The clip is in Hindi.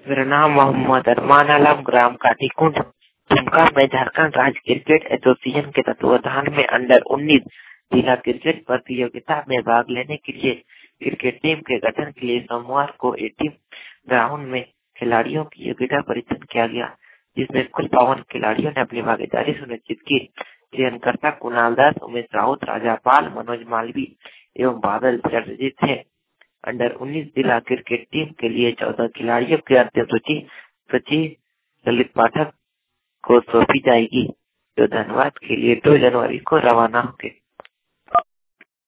मेरा नाम मोहम्मद अरमान आलम, ग्राम काटीकुंड, दुमका में झारखंड राज्य क्रिकेट एसोसिएशन के तत्वावधान में अंडर 19 जिला क्रिकेट प्रतियोगिता में भाग लेने के लिए क्रिकेट टीम के गठन के लिए सोमवार को एटीएम ग्राउंड में खिलाड़ियों की योग्यता परीक्षण किया गया, जिसमें कुल 52 खिलाड़ियों ने अपनी भागीदारी सुनिश्चित की। चयनकर्ता कुणाल दास, उमेश राउत, राजापाल, मनोज मालवी एवं बादल चटर्जी थे। अंडर 19 जिला क्रिकेट टीम के लिए 14 खिलाड़ियों की अंतिम सूची ललित पाठक को सौंपी जाएगी, जो धनबाद के लिए 2 जनवरी को रवाना होंगे।